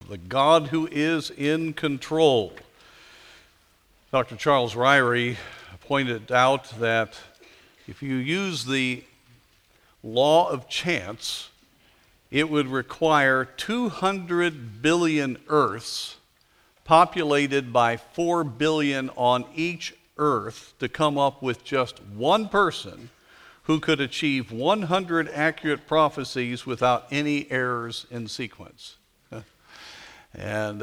the God who is in control. Dr. Charles Ryrie pointed out that if you use the law of chance, it would require 200 billion Earths populated by 4 billion on each Earth to come up with just one person who could achieve 100 accurate prophecies without any errors in sequence. And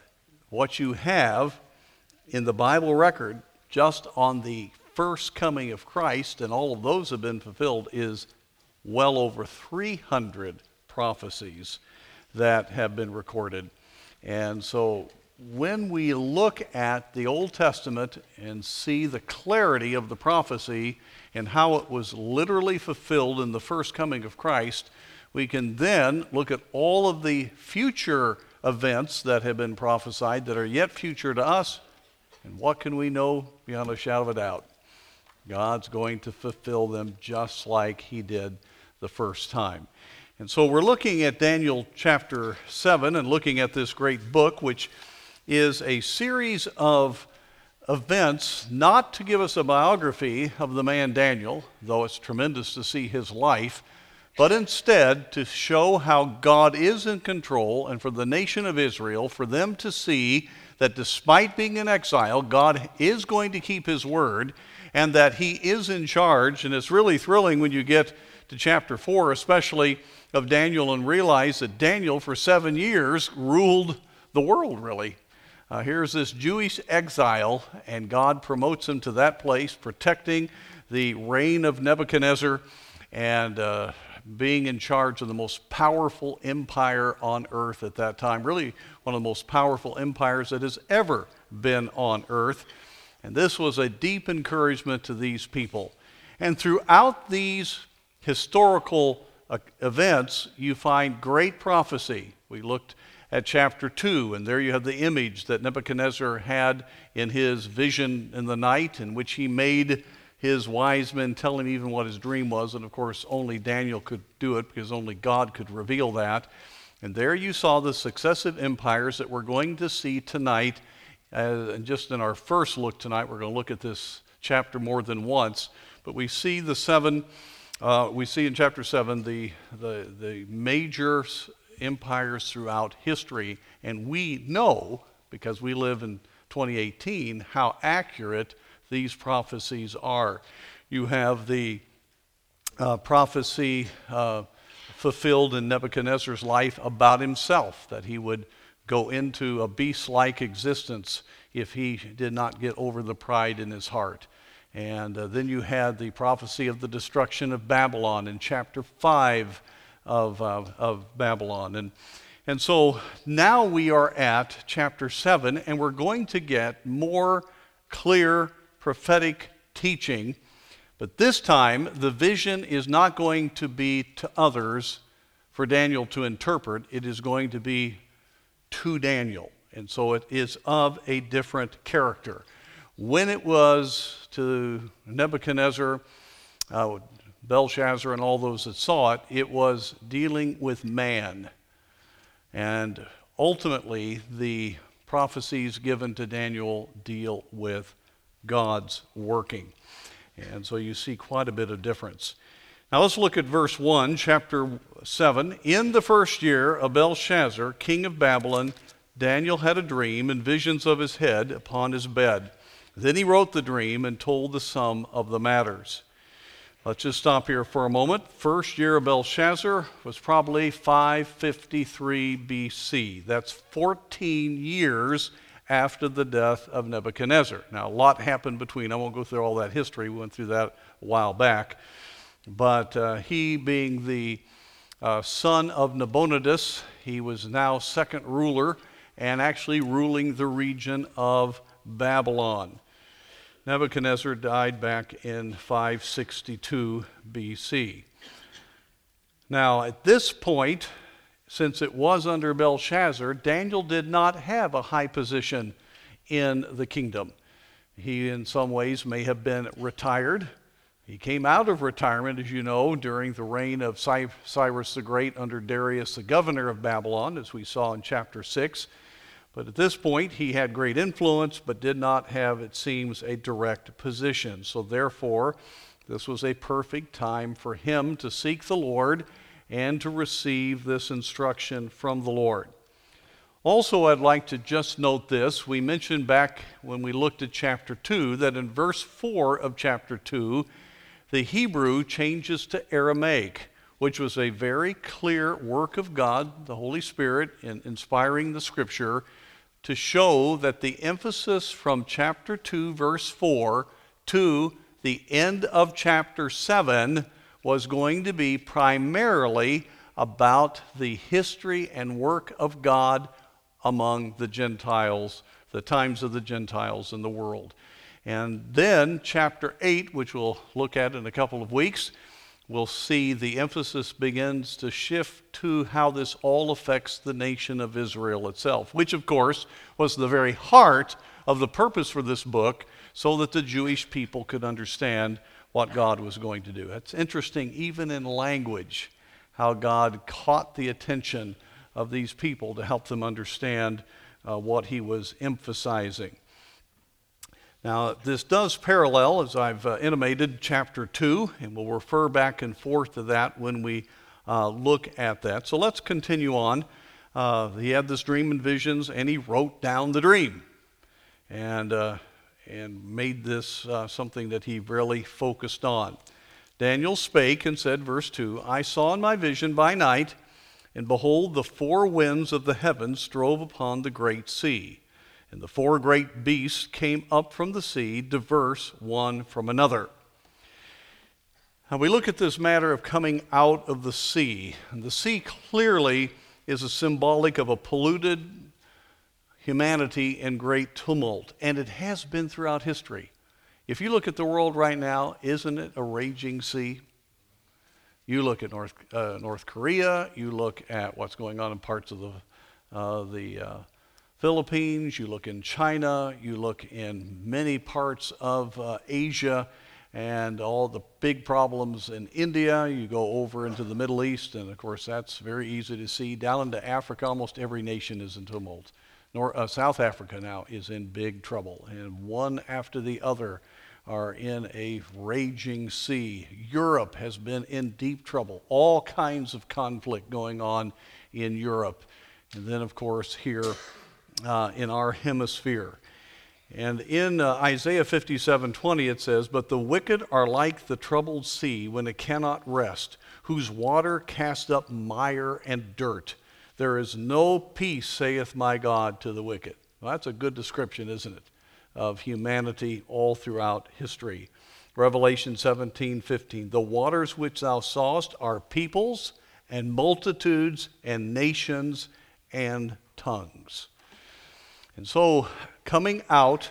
what you have in the Bible record just on the first coming of Christ, and all of those have been fulfilled, is well over 300 prophecies that have been recorded. And so when we look at the Old Testament and see the clarity of the prophecy and how it was literally fulfilled in the first coming of Christ, we can then look at all of the future events that have been prophesied that are yet future to us. And what can we know beyond a shadow of a doubt? God's going to fulfill them just like he did the first time. And so we're looking at Daniel chapter 7 and looking at this great book, which is a series of events, not to give us a biography of the man Daniel, though it's tremendous to see his life, but instead to show how God is in control, and for the nation of Israel, for them to see that despite being in exile, God is going to keep his word, and that he is in charge. And it's really thrilling when you get to chapter 4, especially of Daniel, and realize that Daniel for 7 years ruled the world, really. Here's this Jewish exile, and God promotes him to that place, protecting the reign of Nebuchadnezzar and being in charge of the most powerful empire on earth at that time, really one of the most powerful empires that has ever been on earth. And this was a deep encouragement to these people. And throughout these historical events, you find great prophecy. We looked at chapter 2, and there you have the image that Nebuchadnezzar had in his vision in the night, in which he made his wise men tell him even what his dream was. And of course, only Daniel could do it, because only God could reveal that. And there you saw the successive empires that we're going to see tonight. And just in our first look tonight, we're going to look at this chapter more than once. But we see the seven, we see in chapter 7 the major empires throughout history. And we know, because we live in 2018, how accurate these prophecies are. You have the prophecy fulfilled in Nebuchadnezzar's life about himself, that he would go into a beast-like existence if he did not get over the pride in his heart. And then you had the prophecy of the destruction of Babylon in chapter 5 of Babylon. And so now we are at chapter 7, and we're going to get more clear prophetic teaching. But this time, the vision is not going to be to others for Daniel to interpret. It is going to be to Daniel. And so it is of a different character. When it was to Nebuchadnezzar, Belshazzar, and all those that saw it, it was dealing with man. And ultimately, the prophecies given to Daniel deal with God's working. And so you see quite a bit of difference. Now let's look at verse 1, chapter 7. In the first year of Belshazzar, king of Babylon, Daniel had a dream and visions of his head upon his bed. Then he wrote the dream and told the sum of the matters. Let's just stop here for a moment. First year of Belshazzar was probably 553 BC. That's 14 years after the death of Nebuchadnezzar. Now, a lot happened between. I won't go through all that history. We went through that a while back. But he being the son of Nabonidus, he was now second ruler and actually ruling the region of Babylon. Nebuchadnezzar died back in 562 BC. Now, at this point, since it was under Belshazzar, Daniel did not have a high position in the kingdom. He, in some ways, may have been retired. He came out of retirement, as you know, during the reign of Cyrus the Great under Darius, the governor of Babylon, as we saw in chapter 6. But at this point, he had great influence, but did not have, it seems, a direct position. So therefore, this was a perfect time for him to seek the Lord and to receive this instruction from the Lord. Also, I'd like to just note this. We mentioned back when we looked at chapter 2 that in verse 4 of chapter 2, the Hebrew changes to Aramaic, which was a very clear work of God, the Holy Spirit, in inspiring the Scripture to show that the emphasis from chapter 2, verse 4 to the end of chapter 7 was going to be primarily about the history and work of God among the Gentiles, the times of the Gentiles in the world. And then chapter 8, which we'll look at in a couple of weeks, we'll see the emphasis begins to shift to how this all affects the nation of Israel itself, which of course was the very heart of the purpose for this book, so that the Jewish people could understand what God was going to do. It's interesting, even in language, how God caught the attention of these people to help them understand what he was emphasizing. Now, this does parallel, as I've intimated, chapter 2, and we'll refer back and forth to that when we look at that. So let's continue on. He had this dream and visions, and he wrote down the dream, and made this something that he really focused on. Daniel spake and said, verse 2, I saw in my vision by night, and behold, the four winds of the heavens strove upon the great sea. And the four great beasts came up from the sea, diverse one from another. Now we look at this matter of coming out of the sea. And the sea clearly is a symbolic of a polluted humanity in great tumult. And it has been throughout history. If you look at the world right now, isn't it a raging sea? You look at North Korea, you look at what's going on in parts of the Philippines, you look in China, you look in many parts of Asia, and all the big problems in India. You go over into the Middle East, and of course that's very easy to see. Down into Africa, almost every nation is in tumult. South Africa now is in big trouble, and one after the other are in a raging sea. Europe has been in deep trouble. All kinds of conflict going on in Europe. And then, of course, here in our hemisphere. And in Isaiah 57:20 it says, But the wicked are like the troubled sea when it cannot rest, whose water cast up mire and dirt. There is no peace, saith my God, to the wicked. Well, that's a good description, isn't it, of humanity all throughout history. Revelation 17:15, The waters which thou sawest are peoples and multitudes and nations and tongues. And so, coming out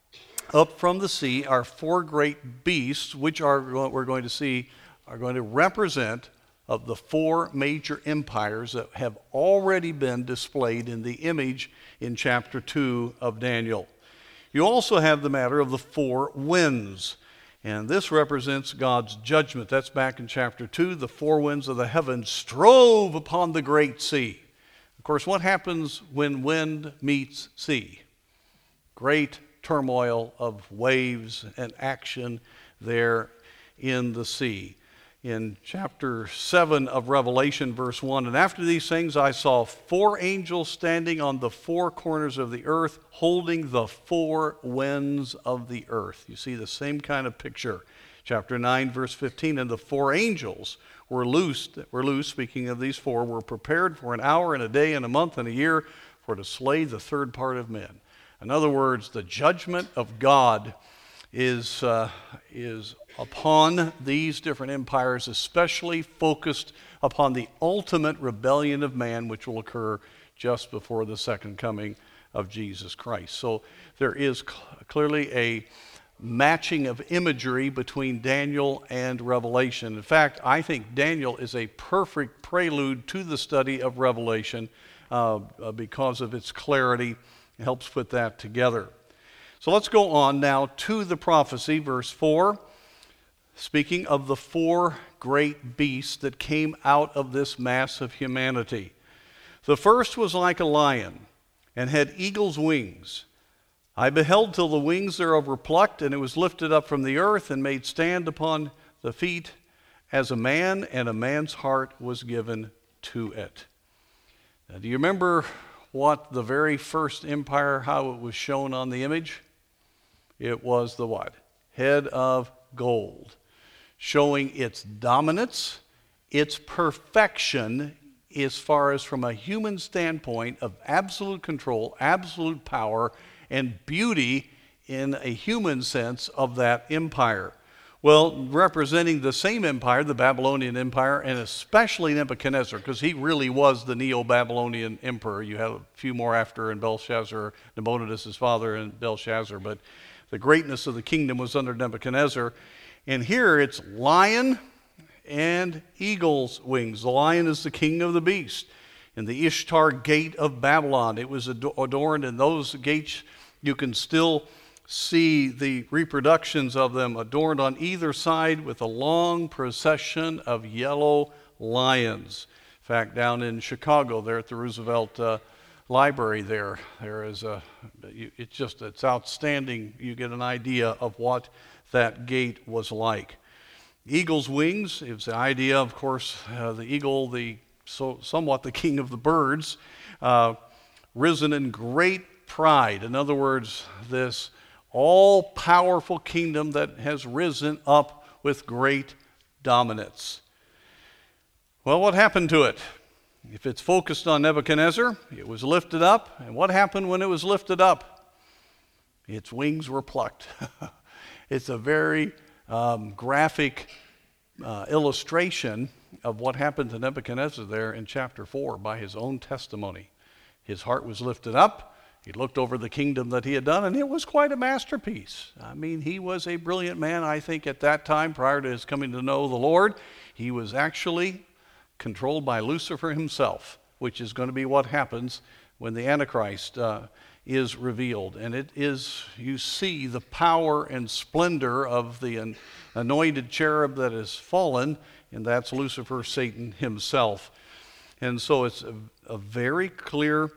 up from the sea are four great beasts, which we're going to see are going to represent of the four major empires that have already been displayed in the image in chapter 2 of Daniel. You also have the matter of the four winds, and this represents God's judgment. That's back in chapter 2. The four winds of the heavens strove upon the great sea. Of course, what happens when wind meets sea? Great turmoil of waves and action there in the sea. In chapter 7 of Revelation, verse 1, And after these things I saw four angels standing on the four corners of the earth, holding the four winds of the earth. You see the same kind of picture. Chapter 9, verse 15, And the four angels were loosed, speaking of these four, were prepared for an hour and a day and a month and a year for to slay the third part of men. In other words, the judgment of God is upon these different empires, especially focused upon the ultimate rebellion of man, which will occur just before the second coming of Jesus Christ. So there is clearly a matching of imagery between Daniel and Revelation. In fact, I think Daniel is a perfect prelude to the study of Revelation because of its clarity. It helps put that together. So let's go on now to the prophecy, verse 4. speaking of the four great beasts that came out of this mass of humanity. The first was like a lion and had eagle's wings. I beheld till the wings thereof were plucked, and it was lifted up from the earth and made stand upon the feet as a man, and a man's heart was given to it. Now, do you remember what the very first empire, how it was shown on the image? It was the what? Head of gold, showing its dominance, its perfection as far as from a human standpoint of absolute control, absolute power, and beauty in a human sense of that empire. Well, representing the same empire, the Babylonian Empire, and especially Nebuchadnezzar, because he really was the Neo-Babylonian emperor. You had a few more after in Belshazzar, Nabonidus, his father, and Belshazzar, but the greatness of the kingdom was under Nebuchadnezzar. And here it's lion and eagle's wings. The lion is the king of the beast. In the Ishtar gate of Babylon, it was adorned, and those gates, you can still see the reproductions of them adorned on either side with a long procession of yellow lions. In fact, down in Chicago, there at the Roosevelt Library, there is it's outstanding. You get an idea of what that gate was like. Eagle's wings is the idea, of course, the eagle, somewhat the king of the birds, risen in great pride. In other words, this all-powerful kingdom that has risen up with great dominance. Well, what happened to it? If it's focused on Nebuchadnezzar, it was lifted up. And what happened when it was lifted up? Its wings were plucked. It's a very graphic illustration of what happened to Nebuchadnezzar there in chapter 4 by his own testimony. His heart was lifted up. He looked over the kingdom that he had done, and it was quite a masterpiece. I mean, he was a brilliant man, I think, at that time, prior to his coming to know the Lord. He was actually controlled by Lucifer himself, which is going to be what happens when the Antichrist is revealed. And it is, you see the power and splendor of the anointed cherub that has fallen, and that's Lucifer, Satan himself. And so it's a very clear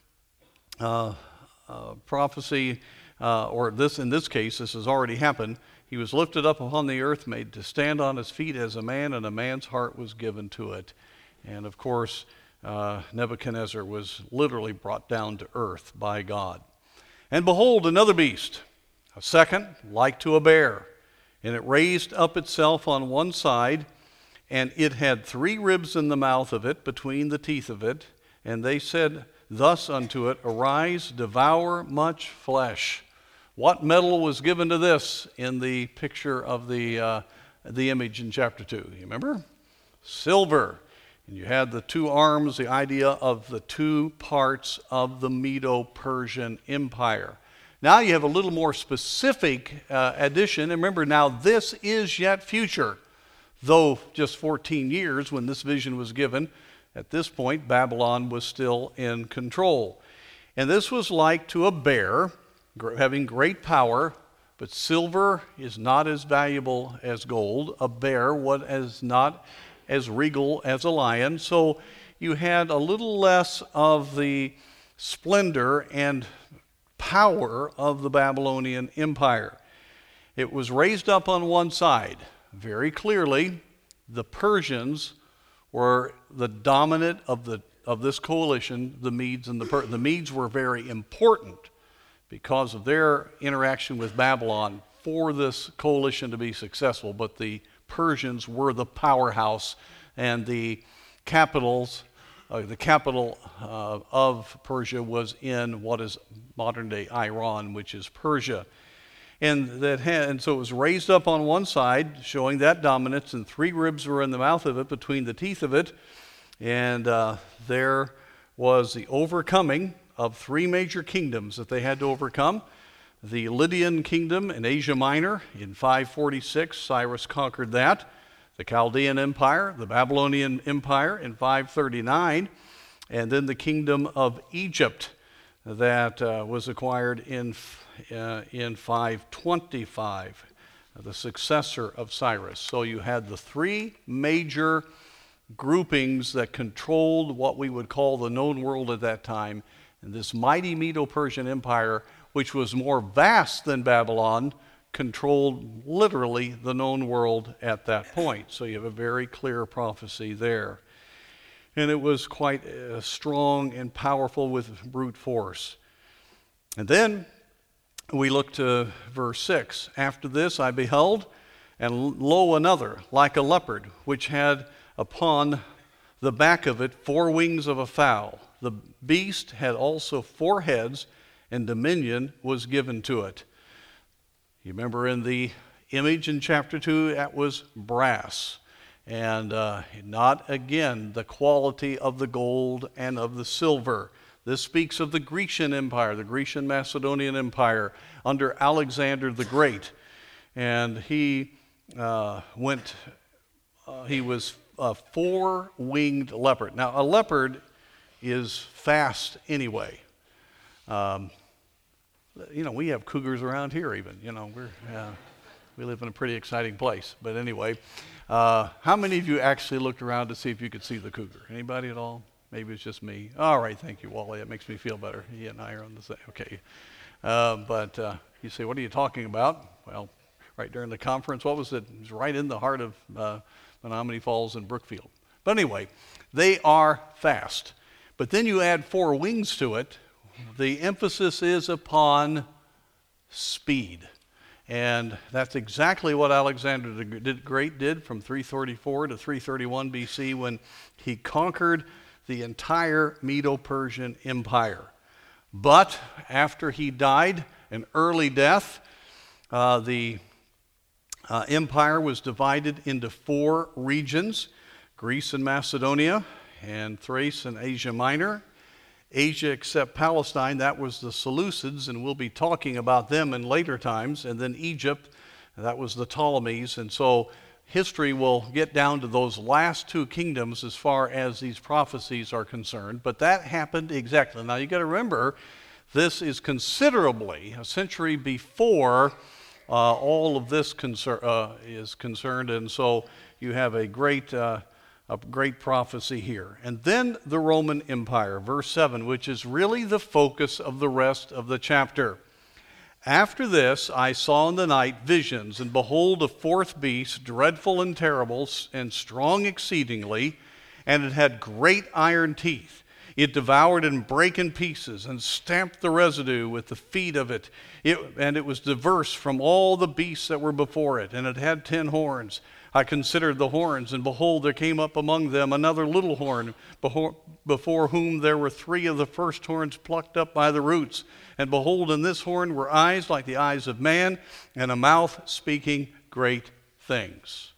prophecy, or this, in this case, this has already happened. He was lifted up upon the earth, made to stand on his feet as a man, and a man's heart was given to it. And of course, Nebuchadnezzar was literally brought down to earth by God. And behold, another beast, a second, like to a bear. And it raised up itself on one side, and it had 3 ribs in the mouth of it, between the teeth of it. And they said thus unto it, Arise, devour much flesh. What metal was given to this in the picture of the image in chapter 2? You remember? Silver. And you had the 2 arms, the idea of the 2 parts of the Medo-Persian Empire. Now you have a little more specific addition. And remember, now this is yet future. Though just 14 years when this vision was given, at this point Babylon was still in control. And this was like to a bear, having great power, but silver is not as valuable as gold. A bear is not as regal as a lion. So you had a little less of the splendor and power of the Babylonian Empire. It was raised up on one side. Very clearly, the Persians were the dominant of this coalition, the Medes and the Medes were very important because of their interaction with Babylon for this coalition to be successful. But the Persians were the powerhouse, and the capital of Persia was in what is modern-day Iran, which is Persia. And so it was raised up on one side, showing that dominance, and 3 ribs were in the mouth of it, between the teeth of it. And there was the overcoming of 3 major kingdoms that they had to overcome. The Lydian kingdom in Asia Minor in 546, Cyrus conquered that. The Chaldean Empire, the Babylonian Empire in 539, and then the kingdom of Egypt that was acquired in 525. the successor of Cyrus. So you had the three major groupings that controlled what we would call the known world at that time. And this mighty Medo-Persian Empire, which was more vast than Babylon, controlled literally the known world at that point. So you have a very clear prophecy there. And it was quite strong and powerful with brute force. And then we look to verse 6. After this I beheld, and lo, another, like a leopard, which had upon the back of it 4 wings of a fowl. The beast had also 4 heads, and dominion was given to it. You remember in the image in chapter 2, that was brass. And not, again, the quality of the gold and of the silver. This speaks of the Grecian Empire, the Grecian Macedonian Empire under Alexander the Great. And he was a 4-winged leopard. Now, a leopard is fast anyway. We have cougars around here even. We live in a pretty exciting place. But anyway, how many of you actually looked around to see if you could see the cougar? Anybody at all? Maybe it's just me. All right, thank you, Wally. That makes me feel better. He and I are on the same. Okay. But you say, what are you talking about? Well, right during the conference, what was it? It was right in the heart of Menominee Falls and Brookfield. But anyway, they are fast. But then you add 4 wings to it. The emphasis is upon speed. And that's exactly what Alexander the Great did from 334 to 331 BC when he conquered the entire Medo-Persian Empire. But after he died, an early death, the empire was divided into 4 regions: Greece and Macedonia, and Thrace and Asia Minor. Asia except Palestine, that was the Seleucids, and we'll be talking about them in later times. And then Egypt, that was the Ptolemies. And so history will get down to those last 2 kingdoms as far as these prophecies are concerned. But that happened exactly. Now you got to remember, this is considerably a century before all of this is concerned. And so you have a great prophecy here. And then the Roman Empire, verse 7, which is really the focus of the rest of the chapter. After this I saw in the night visions, and behold, a 4th beast, dreadful and terrible, and strong exceedingly, and it had great iron teeth. It devoured and brake in pieces, and stamped the residue with the feet of it. And it was diverse from all the beasts that were before it, and it had 10 horns. I considered the horns, and behold, there came up among them another little horn, before whom there were 3 of the first horns plucked up by the roots. And behold, in this horn were eyes like the eyes of man, and a mouth speaking great things.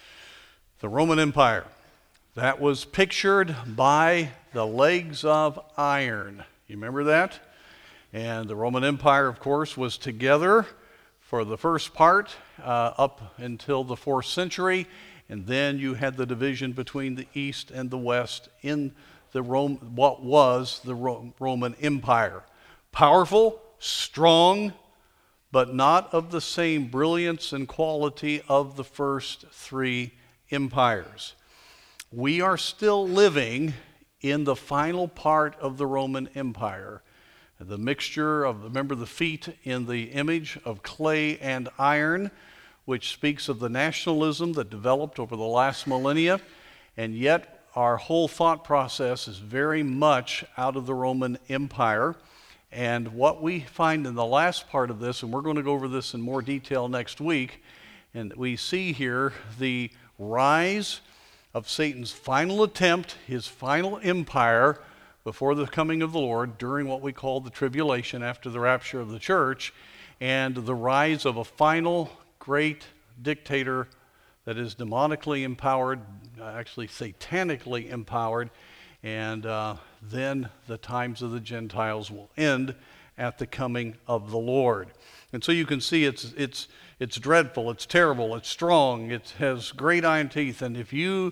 The Roman Empire, that was pictured by the legs of iron. You remember that? And the Roman Empire, of course, was together for the first part up until the 4th century, and then you had the division between the East and the West in what was the Roman Empire. Powerful, strong, but not of the same brilliance and quality of the first 3 empires. We are still living in the final part of the Roman Empire. The mixture of, remember the feet in the image of clay and iron, which speaks of the nationalism that developed over the last millennia, and yet our whole thought process is very much out of the Roman Empire. And what we find in the last part of this, and we're going to go over this in more detail next week, and we see here the rise of Satan's final attempt, his final empire, before the coming of the Lord, during what we call the tribulation after the rapture of the church, and the rise of a final great dictator that is demonically empowered, actually satanically empowered, and then the times of the Gentiles will end at the coming of the Lord. And so you can see it's dreadful, it's terrible, it's strong, it has great iron teeth, and if you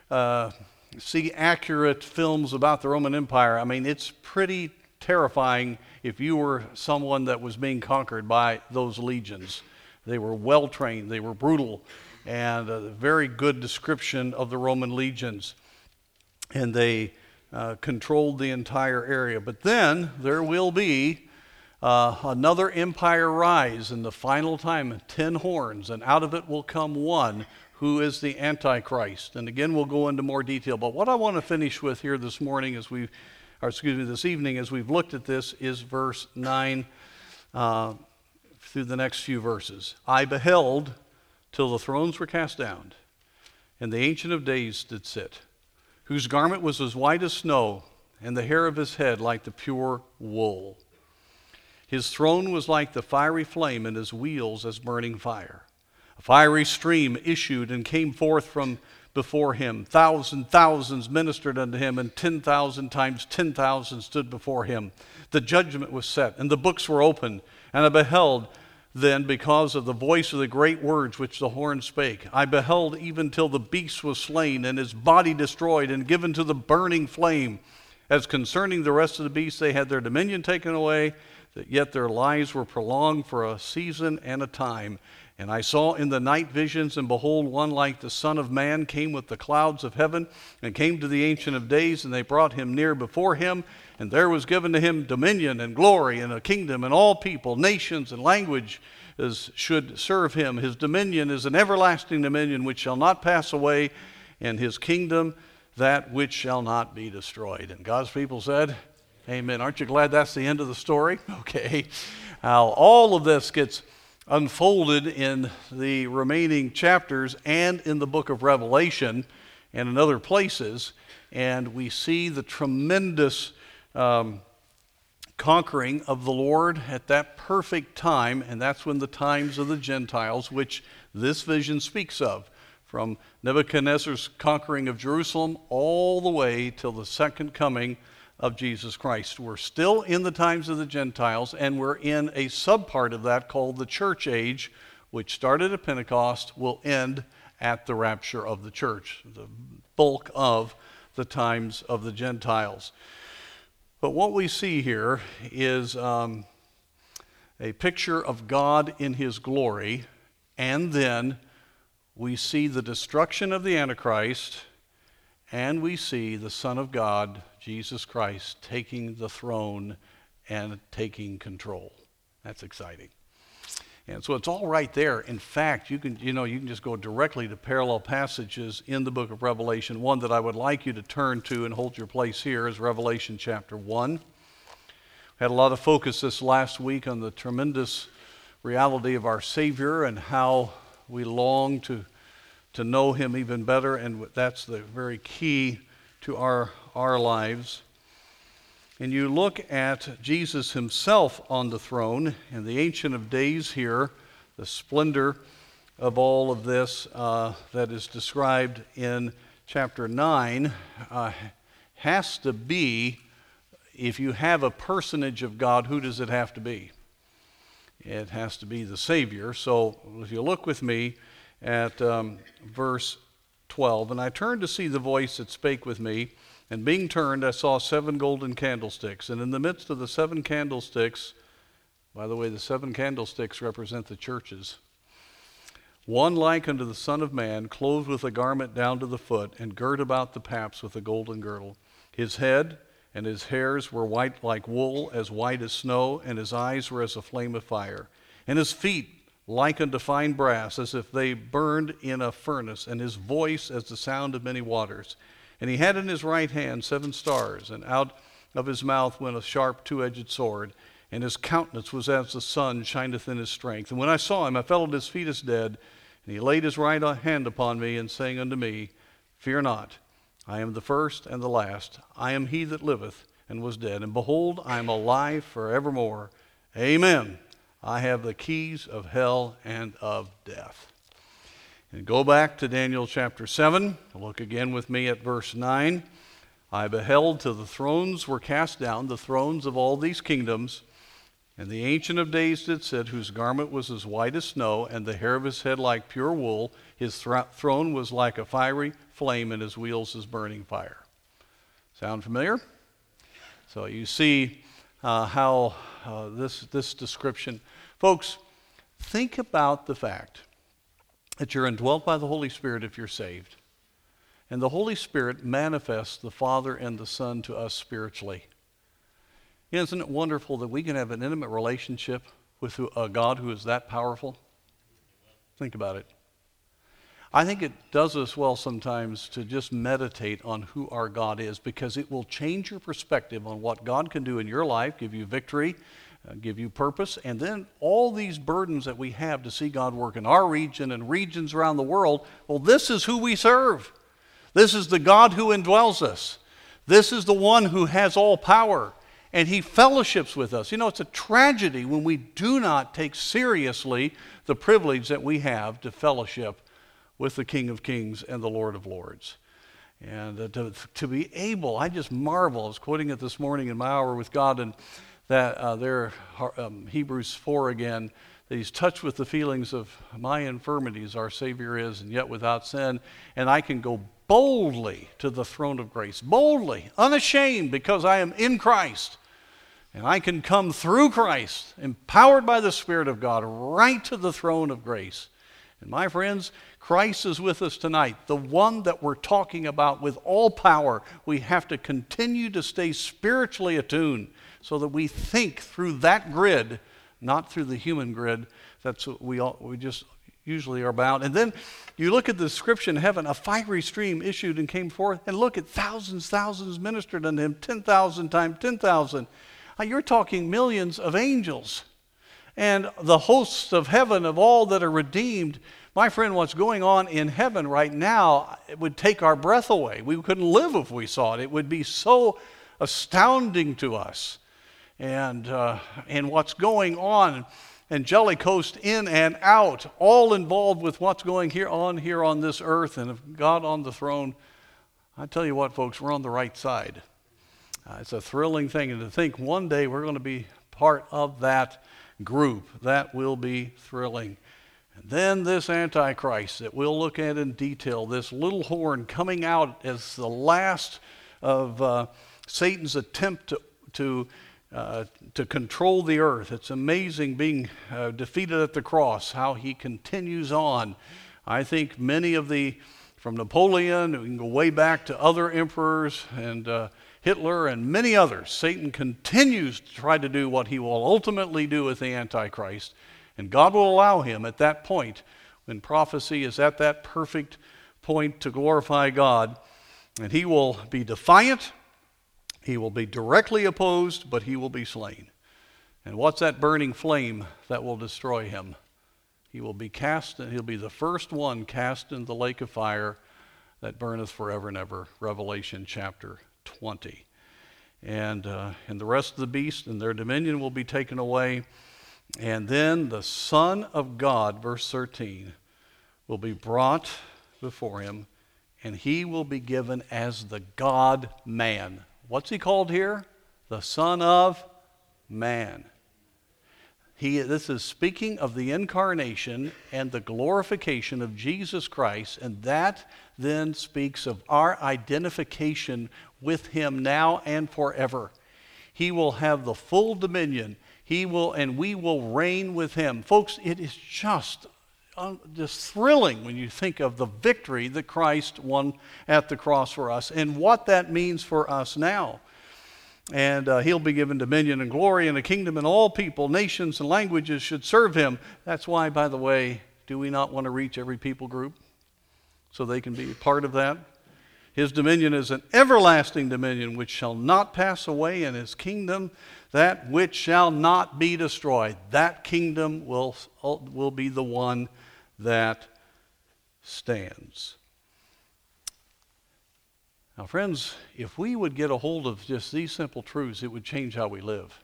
see accurate films about the Roman Empire, I mean, it's pretty terrifying if you were someone that was being conquered by those legions. They were well-trained, they were brutal, and a very good description of the Roman legions. And they controlled the entire area. But then there will be another empire rise in the final time, 10 horns, and out of it will come one who is the Antichrist. And again, we'll go into more detail. But what I want to finish with here this morning, this evening, as we've looked at this, is verse 9 through the next few verses. I beheld till the thrones were cast down, and the Ancient of Days did sit, whose garment was as white as snow, and the hair of his head like the pure wool. His throne was like the fiery flame, and his wheels as burning fire. A fiery stream issued and came forth from before him. Thousands ministered unto him, and 10,000 times 10,000 stood before him. The judgment was set, and the books were opened. And I beheld then, because of the voice of the great words which the horn spake, I beheld even till the beast was slain, and his body destroyed, and given to the burning flame. As concerning the rest of the beasts, they had their dominion taken away, that yet their lives were prolonged for a season and a time. And I saw in the night visions, and behold, one like the Son of Man came with the clouds of heaven, and came to the Ancient of Days, and they brought him near before him. And there was given to him dominion and glory and a kingdom, and all people, nations, and languages should serve him. His dominion is an everlasting dominion which shall not pass away, and his kingdom that which shall not be destroyed. And God's people said, amen. Aren't you glad that's the end of the story? Okay. Now, all of this gets unfolded in the remaining chapters and in the book of Revelation and in other places, and we see the tremendous conquering of the Lord at that perfect time, and that's when the times of the Gentiles, which this vision speaks of, from Nebuchadnezzar's conquering of Jerusalem all the way till the second coming of Jesus Christ. We're still in the times of the Gentiles, and we're in a subpart of that called the church age, which started at Pentecost, will end at the rapture of the church, the bulk of the times of the Gentiles. But what we see here is a picture of God in his glory, and then we see the destruction of the Antichrist, and we see the Son of God, Jesus Christ, taking the throne and taking control. That's exciting. And so it's all right there. In fact, you can just go directly to parallel passages in the book of Revelation. One that I would like you to turn to and hold your place here is Revelation chapter 1. We had a lot of focus this last week on the tremendous reality of our Savior and how we long to know him even better, and that's the very key to our lives. And you look at Jesus himself on the throne, and the Ancient of Days here, the splendor of all of this that is described in chapter 9 has to be, if you have a personage of God, who does it have to be? It has to be the Savior. So if you look with me at verse 12, and I turned to see the voice that spake with me, and being turned, I saw 7 golden candlesticks, and in the midst of the 7 candlesticks, by the way, the 7 candlesticks represent the churches, one like unto the Son of Man, clothed with a garment down to the foot, and girt about the paps with a golden girdle. His head and his hairs were white like wool, as white as snow, and his eyes were as a flame of fire. And his feet like unto fine brass, as if they burned in a furnace, and his voice as the sound of many waters. And he had in his right hand 7 stars, and out of his mouth went a sharp 2-edged sword, and his countenance was as the sun shineth in his strength. And when I saw him, I fell at his feet as dead, and he laid his right hand upon me, and saying unto me, Fear not, I am the first and the last. I am he that liveth and was dead, and behold, I am alive forevermore. Amen. I have the keys of hell and of death. And go back to Daniel chapter 7. Look again with me at verse 9. I beheld till the thrones were cast down, the thrones of all these kingdoms, and the Ancient of Days did sit, whose garment was as white as snow, and the hair of his head like pure wool. His throne was like a fiery flame, and his wheels as burning fire. Sound familiar? So you see how this description, folks, Think about the fact that you're indwelt by the Holy Spirit if you're saved. And the Holy Spirit manifests the Father and the Son to us spiritually. Isn't it wonderful that we can have an intimate relationship with a God who is that powerful? Think about it. I think it does us well sometimes to just meditate on who our God is, because it will change your perspective on what God can do in your life, give you victory, give you purpose, and then all these burdens that we have to see God work in our region and regions around the world. Well, this is who we serve. This is the God who indwells us. This is the one who has all power, and he fellowships with us. You know, it's a tragedy when we do not take seriously the privilege that we have to fellowship with the King of Kings and the Lord of Lords. And to be able, I just marvel. I was quoting it this morning in my hour with God, and that Hebrews 4 again, that he's touched with the feelings of my infirmities, our Savior is, and yet without sin. And I can go boldly to the throne of grace, boldly, unashamed, because I am in Christ. And I can come through Christ, empowered by the Spirit of God, right to the throne of grace. And my friends, Christ is with us tonight, the one that we're talking about with all power. We have to continue to stay spiritually attuned so that we think through that grid, not through the human grid. That's what we just usually are bound. And then you look at the description in heaven, a fiery stream issued and came forth, and look at thousands ministered unto him, 10,000 times 10,000. You're talking millions of angels and the hosts of heaven of all that are redeemed. My friend, what's going on in heaven right now, it would take our breath away. We couldn't live if we saw it. It would be so astounding to us. And what's going on, angelic host in and out, all involved with what's going on here on this earth, and of God on the throne. I tell you what, folks, we're on the right side. It's a thrilling thing, and to think one day we're going to be part of that group. That will be thrilling. And then this Antichrist that we'll look at in detail, this little horn coming out as the last of Satan's attempt to control the earth. It's amazing being defeated at the cross, how he continues on. I think many of from Napoleon, we can go way back to other emperors and Hitler and many others. Satan continues to try to do what he will ultimately do with the Antichrist. And God will allow him at that point, when prophecy is at that perfect point to glorify God, and he will be defiant, he will be directly opposed, but he will be slain. And what's that burning flame that will destroy him? He will be cast, and he'll be the first one cast in the lake of fire that burneth forever and ever. Revelation chapter 20. And the rest of the beasts and their dominion will be taken away. And then the Son of God, verse 13, will be brought before him, and he will be given as the God-man. What's he called here? The Son of Man. This is speaking of the incarnation and the glorification of Jesus Christ, and that then speaks of our identification with him now and forever. He will have the full dominion. And we will reign with him. Folks, it is just thrilling when you think of the victory that Christ won at the cross for us and what that means for us now. And he'll be given dominion and glory and a kingdom, and all people, nations, and languages should serve him. That's why, by the way, do we not want to reach every people group so they can be part of that? His dominion is an everlasting dominion which shall not pass away, and his kingdom that which shall not be destroyed. That kingdom will be the one that stands. Now, friends, if we would get a hold of just these simple truths, it would change how we live.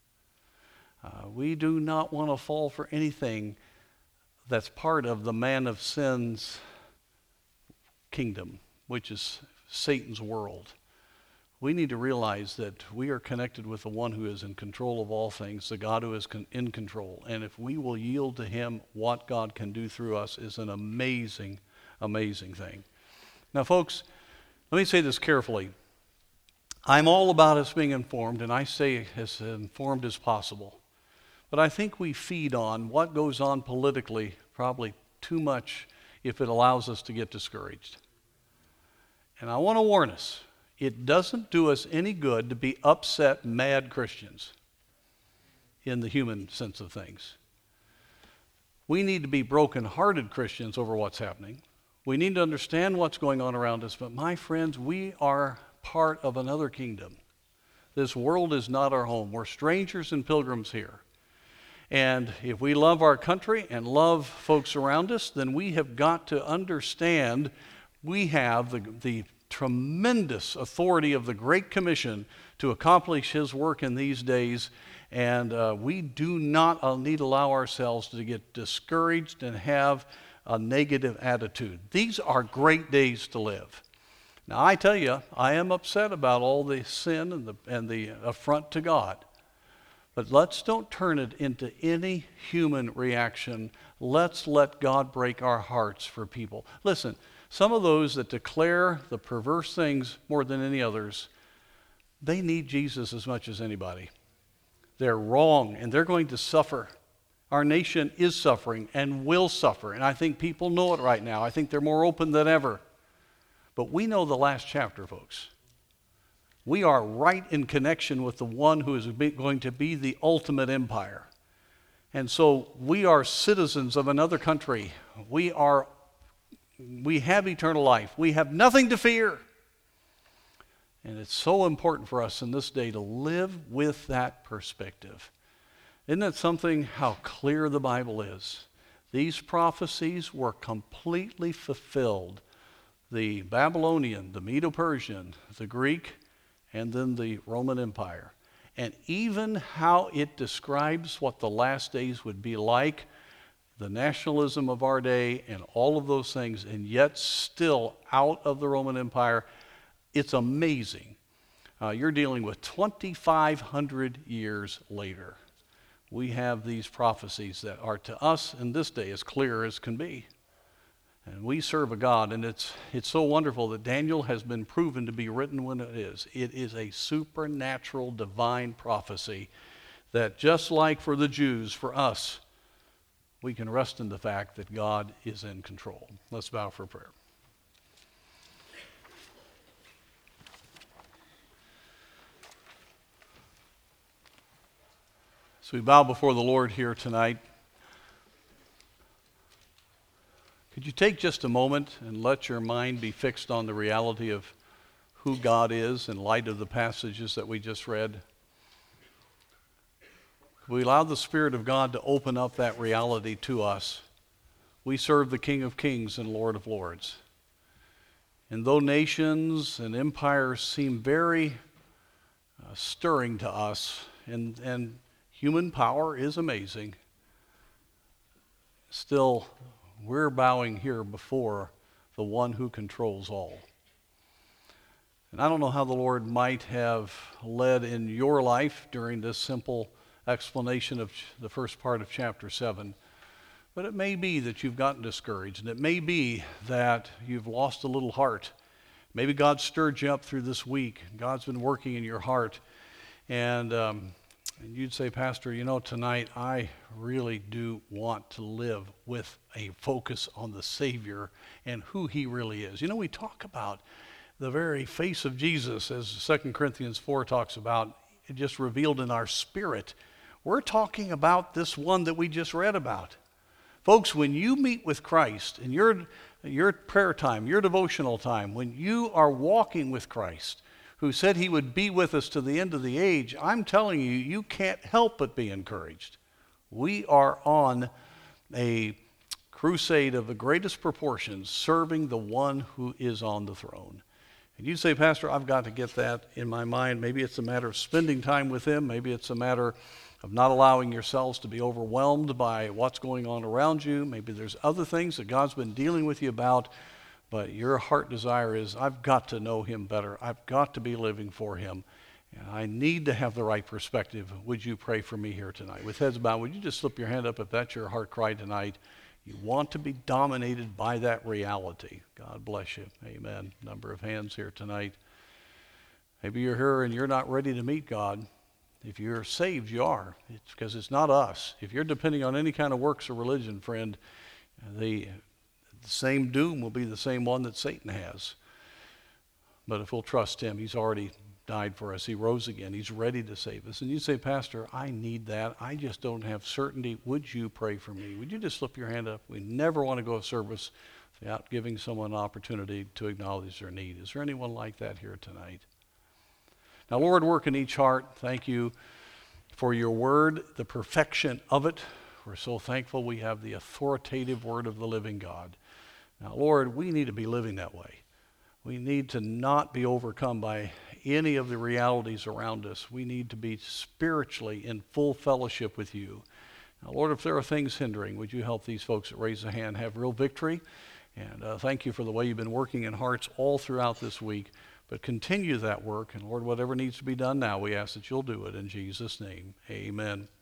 We do not want to fall for anything that's part of the man of sin's kingdom, which is Satan's world. We need to realize that we are connected with the one who is in control of all things, the God who is in control. And if we will yield to him, what God can do through us is an amazing, amazing thing. Now, folks, let me say this carefully. I'm all about us being informed, and I say as informed as possible. But I think we feed on what goes on politically probably too much if it allows us to get discouraged. And I want to warn us, it doesn't do us any good to be upset, mad Christians in the human sense of things. We need to be broken-hearted Christians over what's happening. We need to understand what's going on around us. But my friends, we are part of another kingdom. This world is not our home. We're strangers and pilgrims here. And if we love our country and love folks around us, then we have got to understand we have the tremendous authority of the Great Commission to accomplish His work in these days. And we do not need to allow ourselves to get discouraged and have a negative attitude. These are great days to live. Now, I tell you, I am upset about all the sin and the affront to God. But let's don't turn it into any human reaction. Let's let God break our hearts for people. Listen, some of those that declare the perverse things more than any others, they need Jesus as much as anybody. They're wrong, and they're going to suffer. Our nation is suffering and will suffer, and I think people know it right now. I think they're more open than ever. But we know the last chapter, folks. We are right in connection with the one who is going to be the ultimate empire. And so we are citizens of another country. We have eternal life. We have nothing to fear. And it's so important for us in this day to live with that perspective. Isn't it something how clear the Bible is? These prophecies were completely fulfilled. The Babylonian, the Medo-Persian, the Greek, and then the Roman Empire. And even how it describes what the last days would be like, the nationalism of our day and all of those things, and yet still out of the Roman Empire, it's amazing. You're dealing with 2,500 years later. We have these prophecies that are to us in this day as clear as can be. And we serve a God, and it's so wonderful that Daniel has been proven to be written when it is. It is a supernatural divine prophecy that just like for the Jews, for us, we can rest in the fact that God is in control. Let's bow for prayer. So we bow before the Lord here tonight. Could you take just a moment and let your mind be fixed on the reality of who God is in light of the passages that we just read? Could we allow the Spirit of God to open up that reality to us? We serve the King of Kings and Lord of Lords. And though nations and empires seem very stirring to us, and human power is amazing, still we're bowing here before the one who controls all. And I don't know how the Lord might have led in your life during this simple explanation of the first part of chapter 7. But it may be that you've gotten discouraged, and it may be that you've lost a little heart. Maybe God stirred you up through this week. God's been working in your heart. And you'd say, Pastor, tonight I really do want to live with a focus on the Savior and who He really is. We talk about the very face of Jesus, as 2 Corinthians 4 talks about, it just revealed in our spirit. We're talking about this one that we just read about. Folks, when you meet with Christ in your prayer time, your devotional time, when you are walking with Christ, who said He would be with us to the end of the age, I'm telling you, you can't help but be encouraged. We are on a crusade of the greatest proportions, serving the one who is on the throne. And you say, Pastor, I've got to get that in my mind. Maybe it's a matter of spending time with Him. Maybe it's a matter of not allowing yourselves to be overwhelmed by what's going on around you. Maybe there's other things that God's been dealing with you about. But your heart desire is, I've got to know Him better. I've got to be living for Him. And I need to have the right perspective. Would you pray for me here tonight? With heads bowed, would you just slip your hand up if that's your heart cry tonight? You want to be dominated by that reality. God bless you. Amen. Number of hands here tonight. Maybe you're here and you're not ready to meet God. If you're saved, you are. It's because it's not us. If you're depending on any kind of works or religion, friend, the same doom will be the same one that Satan has. But if we'll trust him, he's already died for us. He rose again. He's ready to save us. And you say, Pastor, I need that. I just don't have certainty. Would you pray for me? Would you just slip your hand up? We never want to go to service without giving someone an opportunity to acknowledge their need. Is there anyone like that here tonight? Now, Lord, work in each heart. Thank you for your word, the perfection of it. We're so thankful we have the authoritative word of the living God. Now, Lord, we need to be living that way. We need to not be overcome by any of the realities around us. We need to be spiritually in full fellowship with you. Now, Lord, if there are things hindering, would you help these folks that raise a hand have real victory? And thank you for the way you've been working in hearts all throughout this week. But continue that work. And Lord, whatever needs to be done now, we ask that you'll do it in Jesus' name. Amen.